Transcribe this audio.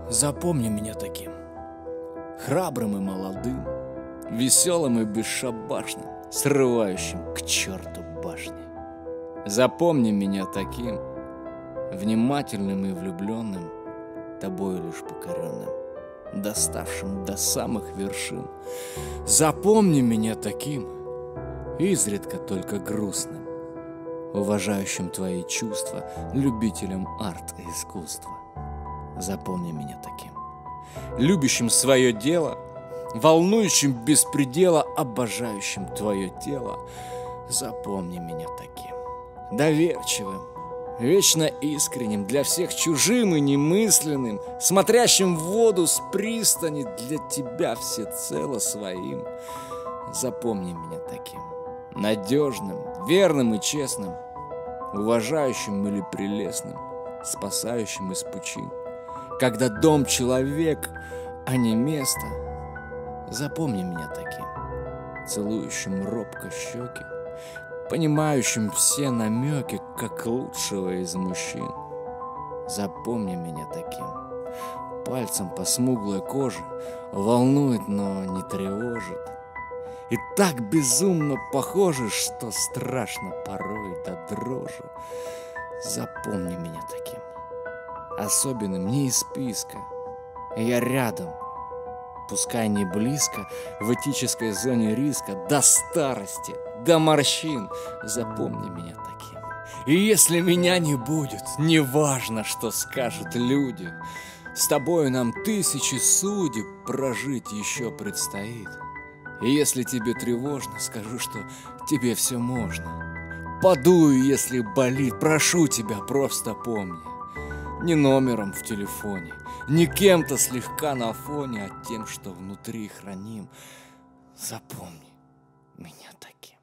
Запомни меня таким, храбрым и молодым, веселым и бесшабашным, срывающим к черту башни. Запомни меня таким, внимательным и влюбленным, тобою лишь покоренным, доставшим до самых вершин. Запомни меня таким, изредка только грустным, уважающим твои чувства, любителем арт-искусства. Запомни меня таким, любящим свое дело, волнующим без предела, обожающим твое тело. Запомни меня таким, доверчивым, вечно искренним, для всех чужим и немысленным, смотрящим в воду с пристани, для тебя всецело своим. Запомни меня таким, надежным, верным и честным, уважающим или прелестным, спасающим из пучин. Когда дом человек, а не место, запомни меня таким, целующим робко щеки, понимающим все намеки, как лучшего из мужчин. Запомни меня таким, пальцем по смуглой коже, волнует, но не тревожит. И так безумно похоже, что страшно порой до дрожи. Запомни меня таким, особенным не из списка. Я рядом, пускай не близко, в этической зоне риска, до старости, до морщин. Запомни меня таким. И если меня не будет, неважно, что скажут люди, с тобою нам тысячи судеб прожить еще предстоит. И если тебе тревожно, скажу, что тебе все можно. Подую, если болит, прошу тебя, просто помни. Не номером в телефоне, не кем-то слегка на фоне, а тем, что внутри храним. Запомни меня таким.